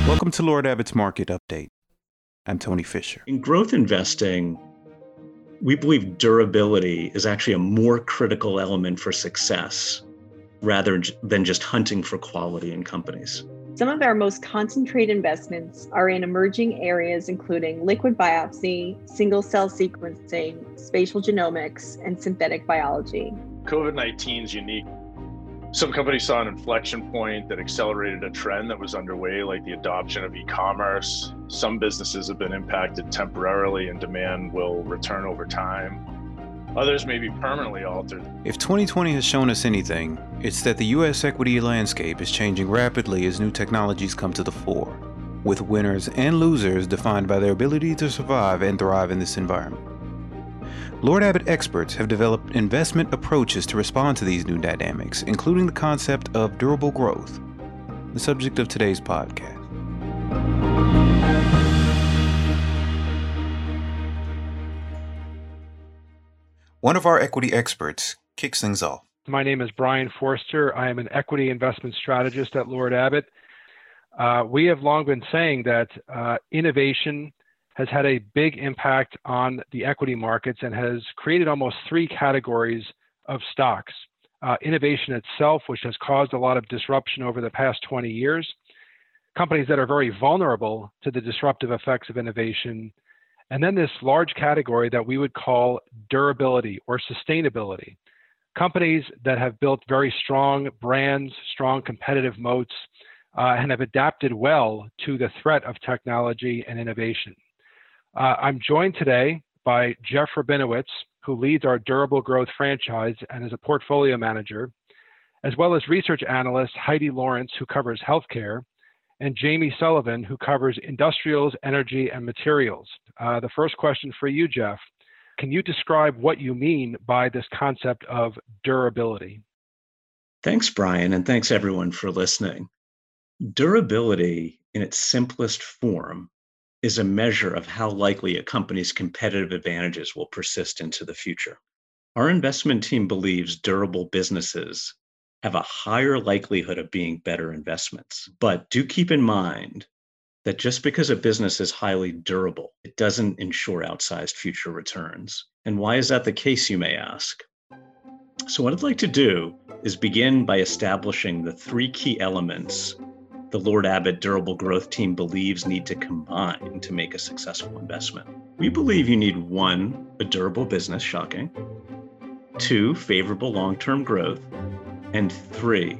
Welcome to Lord Abbott's Market Update. I'm Tony Fisher. In growth investing, we believe durability is actually a more critical element for success rather than just hunting for quality in companies. Some of our most concentrated investments are in emerging areas including liquid biopsy, single-cell sequencing, spatial genomics, and synthetic biology. COVID-19 is unique. Some companies saw an inflection point that accelerated a trend that was underway, like the adoption of e-commerce. Some businesses have been impacted temporarily and demand will return over time. Others may be permanently altered. If 2020 has shown us anything, it's that the U.S. equity landscape is changing rapidly as new technologies come to the fore, with winners and losers defined by their ability to survive and thrive in this environment. Lord Abbett experts have developed investment approaches to respond to these new dynamics, including the concept of durable growth, the subject of today's podcast. One of our equity experts kicks things off. My name is Brian Forster. I am an equity investment strategist at Lord Abbett. We have long been saying that innovation has had a big impact on the equity markets and has created almost three categories of stocks. Innovation itself, which has caused a lot of disruption over the past 20 years, companies that are very vulnerable to the disruptive effects of innovation, and then this large category that we would call durability or sustainability. Companies that have built very strong brands, strong competitive moats, and have adapted well to the threat of technology and innovation. I'm joined today by Jeff Rabinowitz, who leads our durable growth franchise and is a portfolio manager, as well as research analyst Heidi Lawrence, who covers healthcare, and Jamie Sullivan, who covers industrials, energy, and materials. The first question for you, Jeff, can you describe what you mean by this concept of durability? Thanks, Brian, and thanks everyone for listening. Durability in its simplest form is a measure of how likely a company's competitive advantages will persist into the future. Our investment team believes durable businesses have a higher likelihood of being better investments. But do keep in mind that just because a business is highly durable, it doesn't ensure outsized future returns. And why is that the case, you may ask? So what I'd like to do is begin by establishing the three key elements the Lord Abbett Durable Growth team believes need to combine to make a successful investment. We believe you need 1, a durable business, shocking, 2, favorable long-term growth, and 3,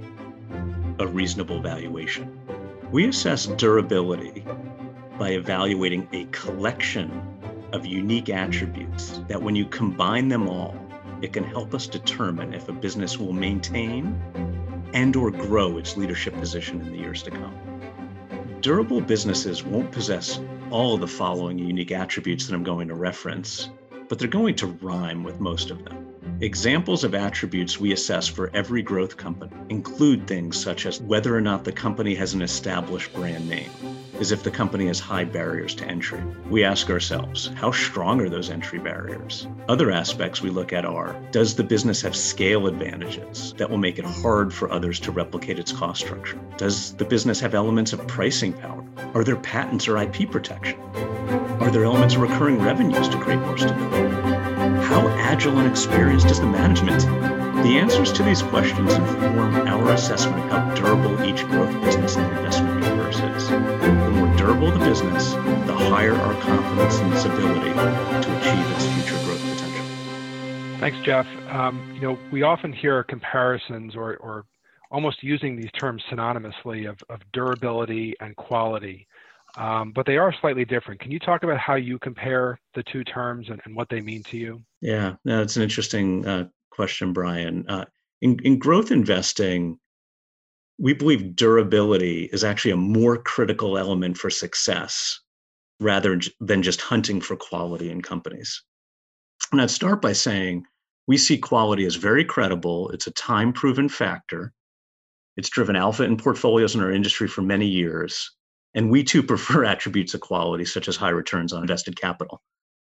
a reasonable valuation. We assess durability by evaluating a collection of unique attributes that when you combine them all, it can help us determine if a business will maintain and or grow its leadership position in the years to come. Durable businesses won't possess all of the following unique attributes that I'm going to reference, but they're going to rhyme with most of them. Examples of attributes we assess for every growth company include things such as whether or not the company has an established brand name, as if the company has high barriers to entry. We ask ourselves, how strong are those entry barriers? Other aspects we look at are, does the business have scale advantages that will make it hard for others to replicate its cost structure? Does the business have elements of pricing power? Are there patents or IP protection? Are there elements of recurring revenues to create more stability? How agile and experienced is the management team? The answers to these questions inform our assessment of how durable each growth business in the investment universe is. The more durable the business, the higher our confidence in its ability to achieve its future growth potential. Thanks, Jeff. We often hear comparisons or almost using these terms synonymously of durability and quality. But they are slightly different. Can you talk about how you compare the two terms and what they mean to you? Yeah, no, it's an interesting question, Brian. In growth investing, we believe durability is actually a more critical element for success rather than just hunting for quality in companies. And I'd start by saying we see quality as very credible. It's a time-proven factor. It's driven alpha in portfolios in our industry for many years. And we too prefer attributes of quality, such as high returns on invested capital.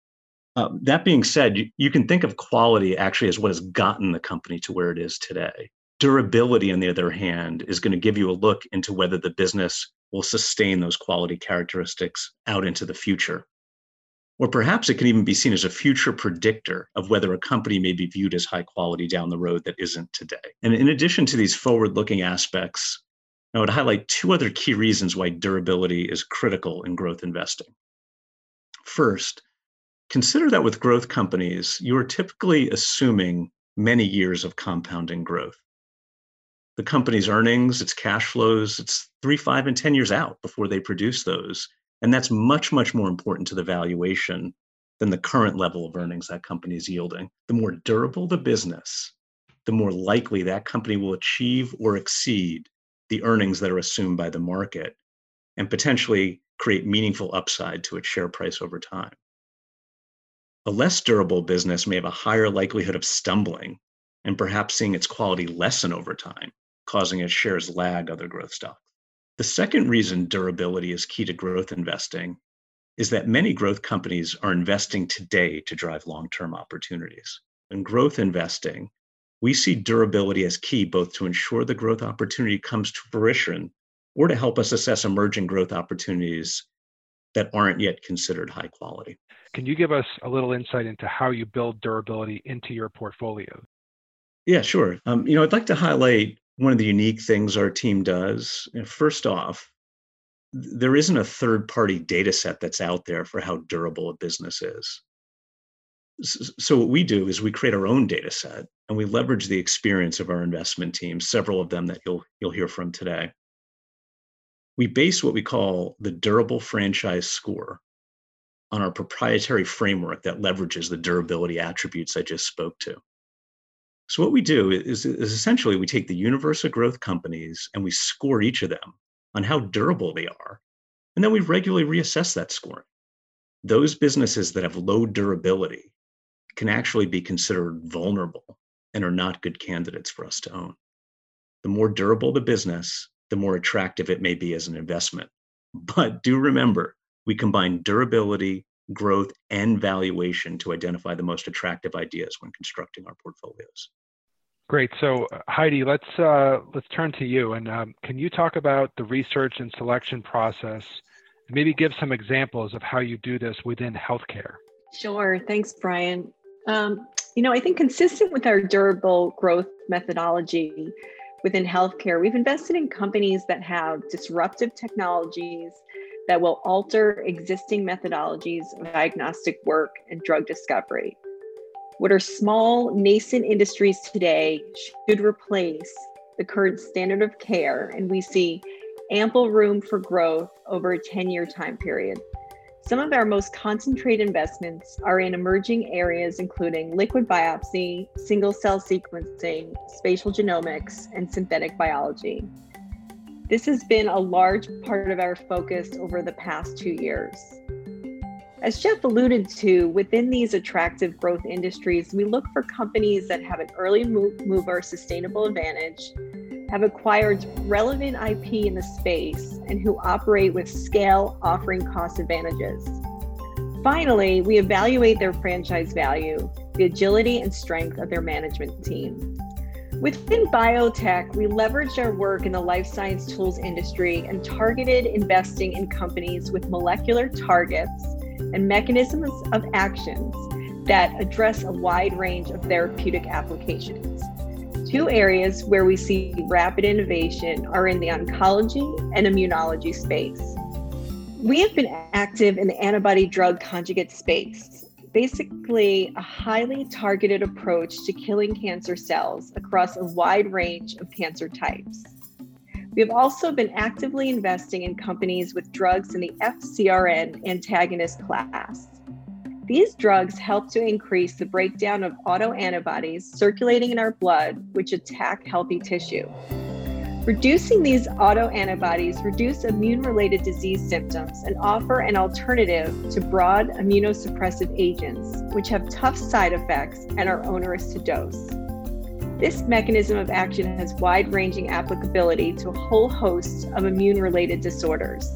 That being said, you can think of quality actually as what has gotten the company to where it is today. Durability, on the other hand, is going to give you a look into whether the business will sustain those quality characteristics out into the future. Or perhaps it can even be seen as a future predictor of whether a company may be viewed as high quality down the road that isn't today. And in addition to these forward-looking aspects, I would highlight two other key reasons why durability is critical in growth investing. First, consider that with growth companies, you are typically assuming many years of compounding growth. The company's earnings, its cash flows, it's 3, 5, and 10 years out before they produce those. And that's much, much more important to the valuation than the current level of earnings that company is yielding. The more durable the business, the more likely that company will achieve or exceed the earnings that are assumed by the market and potentially create meaningful upside to its share price over time. A less durable business may have a higher likelihood of stumbling and perhaps seeing its quality lessen over time, causing its shares lag other growth stocks. The second reason durability is key to growth investing is that many growth companies are investing today to drive long-term opportunities. In growth investing, we see durability as key both to ensure the growth opportunity comes to fruition or to help us assess emerging growth opportunities that aren't yet considered high quality. Can you give us a little insight into how you build durability into your portfolio? Yeah, sure. I'd like to highlight one of the unique things our team does. First off, there isn't a third-party data set that's out there for how durable a business is. So what we do is we create our own data set and we leverage the experience of our investment team, several of them that you'll hear from today. We base what we call the Durable Franchise Score on our proprietary framework that leverages the durability attributes I just spoke to. So what we do is essentially we take the universe of growth companies and we score each of them on how durable they are. And then we regularly reassess that scoring. Those businesses that have low durability can actually be considered vulnerable and are not good candidates for us to own. The more durable the business, the more attractive it may be as an investment. But do remember, we combine durability, growth, and valuation to identify the most attractive ideas when constructing our portfolios. Great. So Heidi, let's turn to you. And can you talk about the research and selection process and maybe give some examples of how you do this within healthcare? Sure. Thanks, Brian. I think consistent with our durable growth methodology within healthcare, we've invested in companies that have disruptive technologies that will alter existing methodologies of diagnostic work and drug discovery. What are small, nascent industries today should replace the current standard of care, and we see ample room for growth over a 10-year time period. Some of our most concentrated investments are in emerging areas, including liquid biopsy, single-cell sequencing, spatial genomics, and synthetic biology. This has been a large part of our focus over the past 2 years. As Jeff alluded to, within these attractive growth industries, we look for companies that have an early mover sustainable advantage, have acquired relevant IP in the space, and who operate with scale, offering cost advantages. Finally, we evaluate their franchise value, the agility and strength of their management team. Within biotech, we leveraged our work in the life science tools industry and targeted investing in companies with molecular targets and mechanisms of actions that address a wide range of therapeutic applications. Two areas where we see rapid innovation are in the oncology and immunology space. We have been active in the antibody drug conjugate space, basically a highly targeted approach to killing cancer cells across a wide range of cancer types. We have also been actively investing in companies with drugs in the FcRn antagonist class. These drugs help to increase the breakdown of autoantibodies circulating in our blood, which attack healthy tissue. Reducing these autoantibodies reduce immune-related disease symptoms and offer an alternative to broad immunosuppressive agents, which have tough side effects and are onerous to dose. This mechanism of action has wide-ranging applicability to a whole host of immune-related disorders.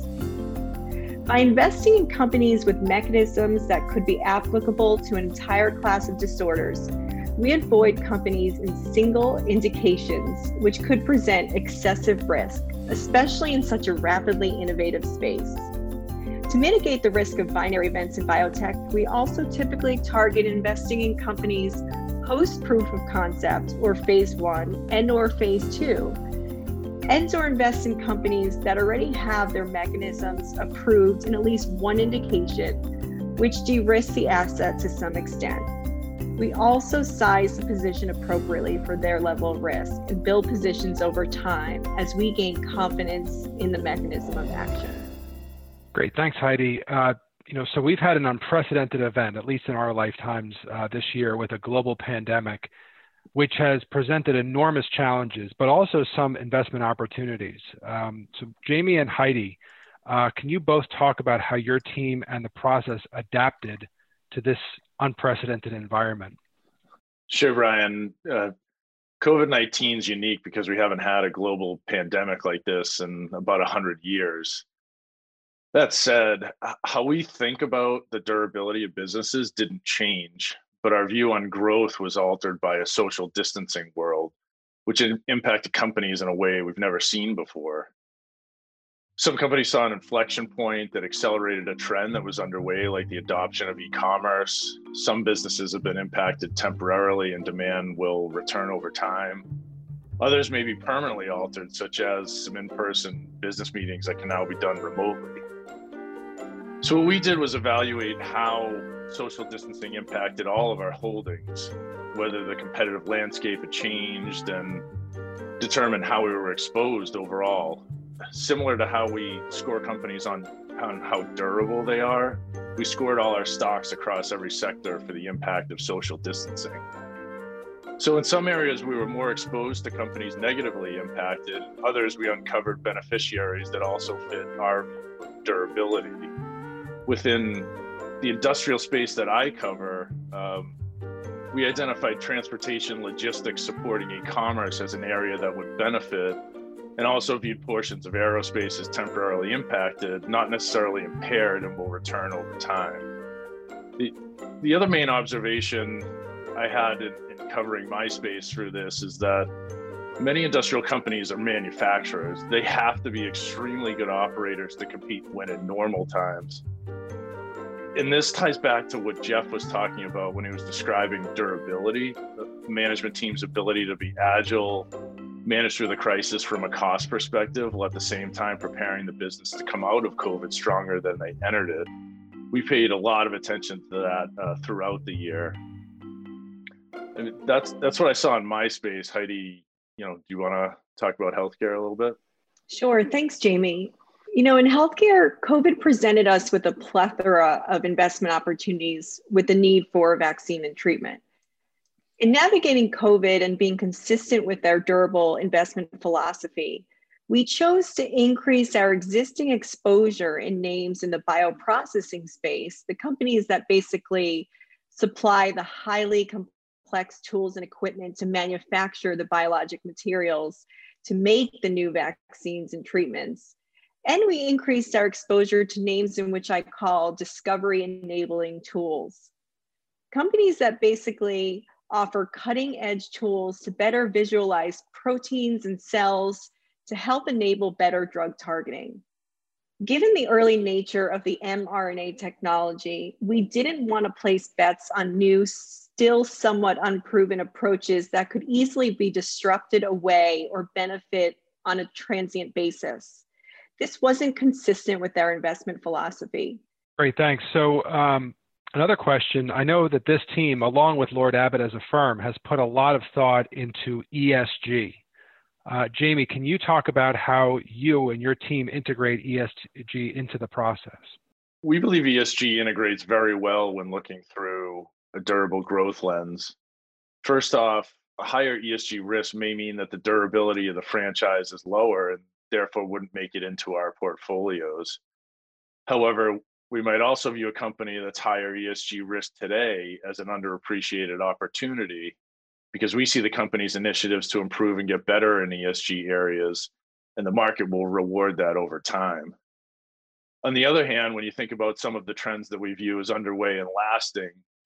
By investing in companies with mechanisms that could be applicable to an entire class of disorders, we avoid companies in single indications, which could present excessive risk, especially in such a rapidly innovative space. To mitigate the risk of binary events in biotech, we also typically target investing in companies post-proof of concept or phase 1 and/or phase 2, and/or invest in companies that already have their mechanisms approved in at least one indication, which de-risks the asset to some extent. We also size the position appropriately for their level of risk and build positions over time as we gain confidence in the mechanism of action. Great, thanks, Heidi. So we've had an unprecedented event, at least in our lifetimes this year, with a global pandemic, which has presented enormous challenges, but also some investment opportunities. So Jamie and Heidi, can you both talk about how your team and the process adapted to this unprecedented environment? Sure, Brian. COVID-19 is unique because we haven't had a global pandemic like this in about 100 years. That said, how we think about the durability of businesses didn't change, but our view on growth was altered by a social distancing world, which impacted companies in a way we've never seen before. Some companies saw an inflection point that accelerated a trend that was underway, like the adoption of e-commerce. Some businesses have been impacted temporarily and demand will return over time. Others may be permanently altered, such as some in-person business meetings that can now be done remotely. So what we did was evaluate how social distancing impacted all of our holdings, whether the competitive landscape had changed, and determine how we were exposed overall. Similar to how we score companies on how durable they are, we scored all our stocks across every sector for the impact of social distancing. So in some areas, we were more exposed to companies negatively impacted. Others, we uncovered beneficiaries that also fit our durability. Within the industrial space that I cover, we identified transportation logistics supporting e-commerce as an area that would benefit, and also viewed portions of aerospace as temporarily impacted, not necessarily impaired, and will return over time. The other main observation I had in covering my space through this is that many industrial companies are manufacturers. They have to be extremely good operators to compete and win in normal times. And this ties back to what Jeff was talking about when he was describing durability, the management team's ability to be agile, manage through the crisis from a cost perspective, while at the same time preparing the business to come out of COVID stronger than they entered it. We paid a lot of attention to that throughout the year. And that's what I saw in my space. Heidi, do you want to talk about healthcare a little bit? Sure. Thanks, Jamie. In healthcare, COVID presented us with a plethora of investment opportunities with the need for vaccine and treatment. In navigating COVID and being consistent with our durable investment philosophy, we chose to increase our existing exposure in names in the bioprocessing space, the companies that basically supply the highly complex tools and equipment to manufacture the biologic materials to make the new vaccines and treatments. And we increased our exposure to names in which I call discovery enabling tools. Companies that basically offer cutting edge tools to better visualize proteins and cells to help enable better drug targeting. Given the early nature of the mRNA technology, we didn't want to place bets on new, still somewhat unproven approaches that could easily be disrupted away or benefit on a transient basis. This wasn't consistent with our investment philosophy. Great, thanks. So another question, I know that this team, along with Lord Abbett as a firm, has put a lot of thought into ESG. Jamie, can you talk about how you and your team integrate ESG into the process? We believe ESG integrates very well when looking through a durable growth lens. First off, a higher ESG risk may mean that the durability of the franchise is lower and therefore wouldn't make it into our portfolios. However, we might also view a company that's higher ESG risk today as an underappreciated opportunity because we see the company's initiatives to improve and get better in ESG areas, and the market will reward that over time. On the other hand, when you think about some of the trends that we view as underway and lasting,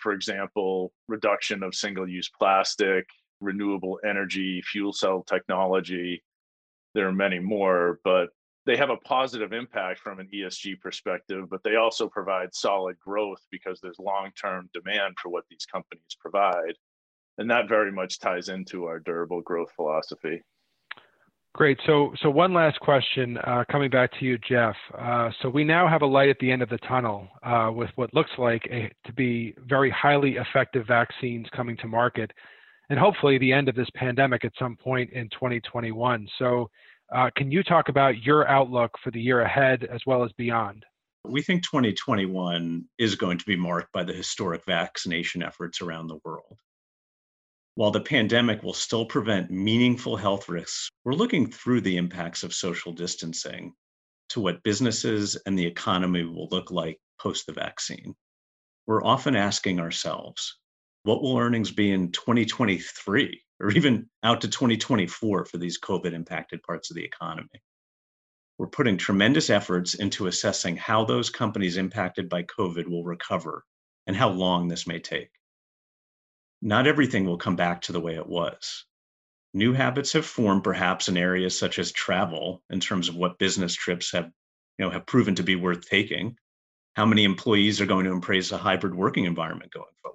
For example, reduction of single-use plastic, renewable energy, fuel cell technology. There are many more, but they have a positive impact from an ESG perspective, but they also provide solid growth because there's long-term demand for what these companies provide. And that very much ties into our durable growth philosophy. Great. So one last question, coming back to you, Jeff. So we now have a light at the end of the tunnel with what looks like to be very highly effective vaccines coming to market, and hopefully the end of this pandemic at some point in 2021. So can you talk about your outlook for the year ahead as well as beyond? We think 2021 is going to be marked by the historic vaccination efforts around the world. While the pandemic will still prevent meaningful health risks, we're looking through the impacts of social distancing to what businesses and the economy will look like post the vaccine. We're often asking ourselves, what will earnings be in 2023 or even out to 2024 for these COVID impacted parts of the economy? We're putting tremendous efforts into assessing how those companies impacted by COVID will recover and how long this may take. Not everything will come back to the way it was. New habits have formed perhaps in areas such as travel in terms of what business trips have proven to be worth taking. How many employees are going to embrace a hybrid working environment going forward?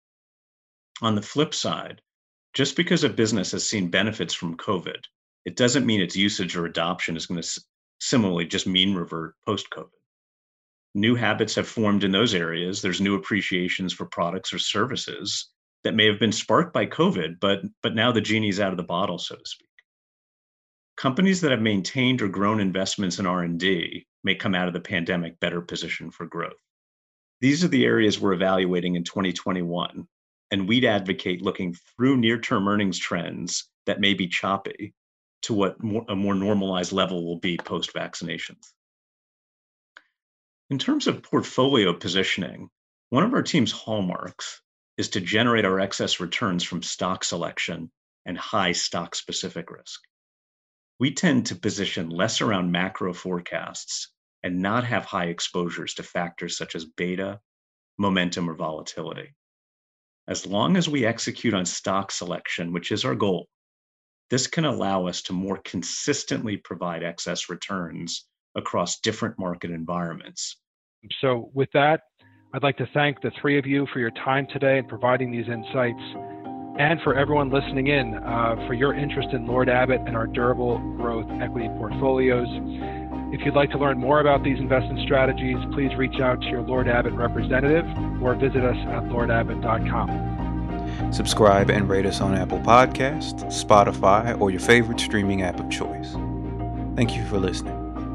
On the flip side, just because a business has seen benefits from COVID, it doesn't mean its usage or adoption is going to similarly just mean revert post-COVID. New habits have formed in those areas. There's new appreciations for products or services that may have been sparked by COVID, but now the genie's out of the bottle, so to speak. Companies that have maintained or grown investments in R&D may come out of the pandemic better positioned for growth. These are the areas we're evaluating in 2021, and we'd advocate looking through near-term earnings trends that may be choppy to what a more normalized level will be post-vaccinations. In terms of portfolio positioning, one of our team's hallmarks is to generate our excess returns from stock selection and high stock-specific risk. We tend to position less around macro forecasts and not have high exposures to factors such as beta, momentum, or volatility. As long as we execute on stock selection, which is our goal, this can allow us to more consistently provide excess returns across different market environments. So with that, I'd like to thank the three of you for your time today and providing these insights, and for everyone listening in for your interest in Lord Abbett and our durable growth equity portfolios. If you'd like to learn more about these investment strategies, please reach out to your Lord Abbett representative or visit us at lordabbett.com. Subscribe and rate us on Apple Podcasts, Spotify, or your favorite streaming app of choice. Thank you for listening.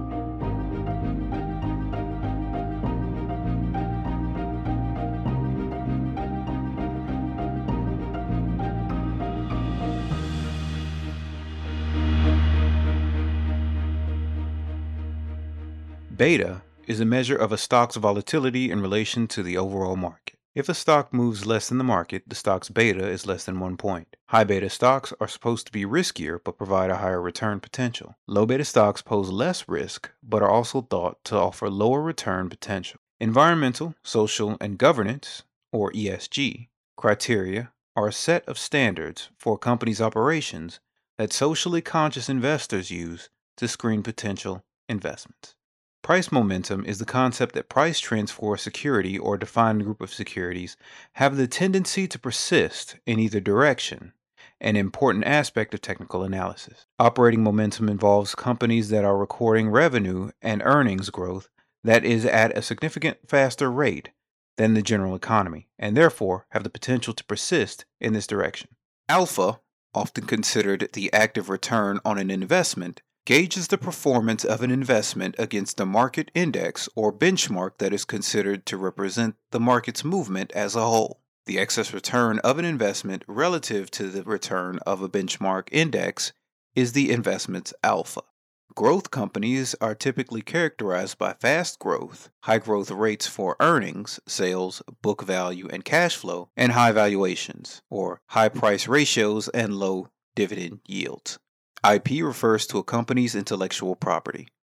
Beta is a measure of a stock's volatility in relation to the overall market. If a stock moves less than the market, the stock's beta is less than 1 point. High beta stocks are supposed to be riskier but provide a higher return potential. Low beta stocks pose less risk but are also thought to offer lower return potential. Environmental, social, and governance, or ESG, criteria are a set of standards for a company's operations that socially conscious investors use to screen potential investments. Price momentum is the concept that price trends for a security or a defined group of securities have the tendency to persist in either direction, an important aspect of technical analysis. Operating momentum involves companies that are recording revenue and earnings growth that is at a significant faster rate than the general economy, and therefore have the potential to persist in this direction. Alpha, often considered the active return on an investment, gauges the performance of an investment against a market index or benchmark that is considered to represent the market's movement as a whole. The excess return of an investment relative to the return of a benchmark index is the investment's alpha. Growth companies are typically characterized by fast growth, high growth rates for earnings, sales, book value, and cash flow, and high valuations, or high price ratios and low dividend yields. IP refers to a company's intellectual property.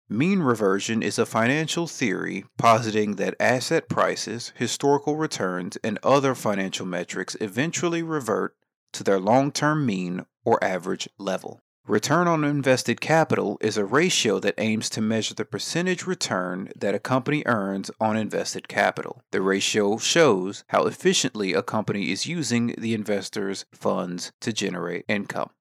Mean reversion is a financial theory positing that asset prices, historical returns, and other financial metrics eventually revert to their long-term mean or average level. Return on invested capital is a ratio that aims to measure the percentage return that a company earns on invested capital. The ratio shows how efficiently a company is using the investor's funds to generate income.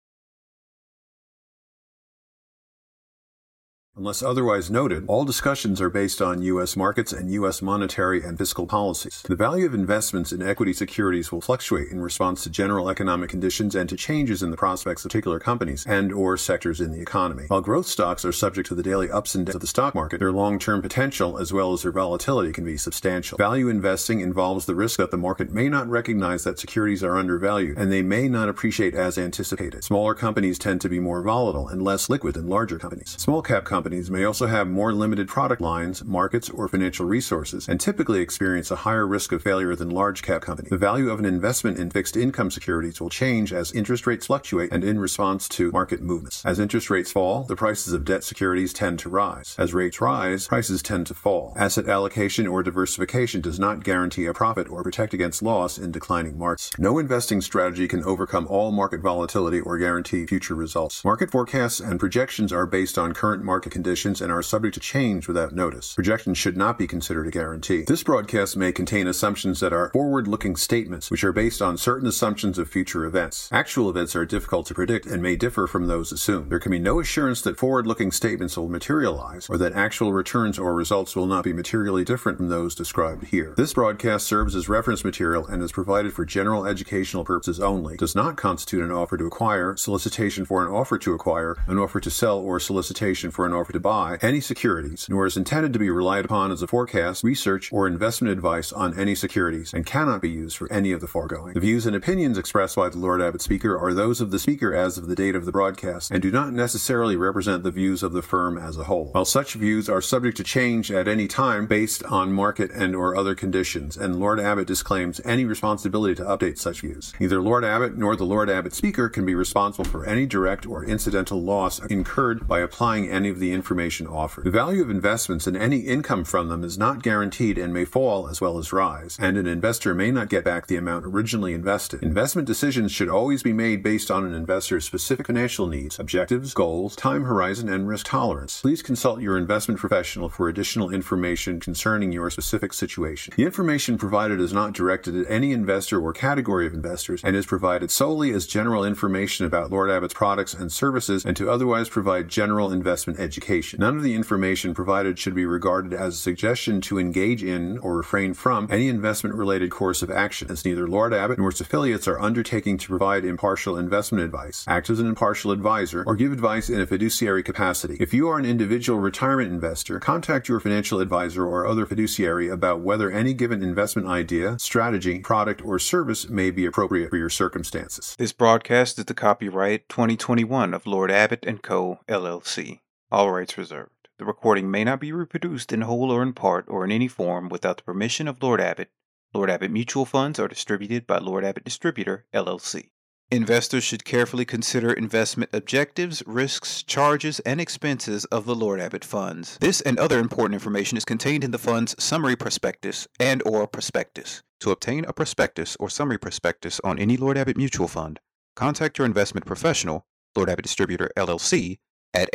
Unless otherwise noted, all discussions are based on U.S. markets and U.S. monetary and fiscal policies. The value of investments in equity securities will fluctuate in response to general economic conditions and to changes in the prospects of particular companies and/or sectors in the economy. While growth stocks are subject to the daily ups and downs of the stock market, their long-term potential as well as their volatility can be substantial. Value investing involves the risk that the market may not recognize that securities are undervalued, and they may not appreciate as anticipated. Smaller companies tend to be more volatile and less liquid than larger companies. Small-cap companies may also have more limited product lines, markets, or financial resources, and typically experience a higher risk of failure than large-cap companies. The value of an investment in fixed income securities will change as interest rates fluctuate and in response to market movements. As interest rates fall, the prices of debt securities tend to rise. As rates rise, prices tend to fall. Asset allocation or diversification does not guarantee a profit or protect against loss in declining markets. No investing strategy can overcome all market volatility or guarantee future results. Market forecasts and projections are based on current market conditions and are subject to change without notice. Projections should not be considered a guarantee. This broadcast may contain assumptions that are forward-looking statements, which are based on certain assumptions of future events. Actual events are difficult to predict and may differ from those assumed. There can be no assurance that forward-looking statements will materialize or that actual returns or results will not be materially different from those described here. This broadcast serves as reference material and is provided for general educational purposes only, does not constitute an offer to acquire, solicitation for an offer to acquire, an offer to sell, or solicitation for an offer to buy any securities, nor is intended to be relied upon as a forecast, research, or investment advice on any securities, and cannot be used for any of the foregoing. The views and opinions expressed by the Lord Abbett speaker are those of the speaker as of the date of the broadcast, and do not necessarily represent the views of the firm as a whole. While such views are subject to change at any time based on market and/or other conditions, and Lord Abbett disclaims any responsibility to update such views. Neither Lord Abbett nor the Lord Abbett speaker can be responsible for any direct or incidental loss incurred by applying any of the information offered. The value of investments and any income from them is not guaranteed and may fall as well as rise, and an investor may not get back the amount originally invested. Investment decisions should always be made based on an investor's specific financial needs, objectives, goals, time horizon, and risk tolerance. Please consult your investment professional for additional information concerning your specific situation. The information provided is not directed at any investor or category of investors and is provided solely as general information about Lord Abbett's products and services and to otherwise provide general investment education. None of the information provided should be regarded as a suggestion to engage in or refrain from any investment-related course of action, as neither Lord Abbett nor its affiliates are undertaking to provide impartial investment advice, act as an impartial advisor, or give advice in a fiduciary capacity. If you are an individual retirement investor, contact your financial advisor or other fiduciary about whether any given investment idea, strategy, product, or service may be appropriate for your circumstances. This broadcast is the copyright 2021 of Lord Abbett & Co., LLC. All rights reserved. The recording may not be reproduced in whole or in part or in any form without the permission of Lord Abbett. Lord Abbett Mutual Funds are distributed by Lord Abbett Distributor, LLC. Investors should carefully consider investment objectives, risks, charges, and expenses of the Lord Abbett funds. This and other important information is contained in the fund's summary prospectus and/or prospectus. To obtain a prospectus or summary prospectus on any Lord Abbett Mutual Fund, contact your investment professional, Lord Abbett Distributor, LLC, at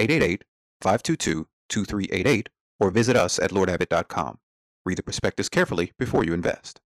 888-522-2388 or visit us at LordAbbett.com. Read the prospectus carefully before you invest.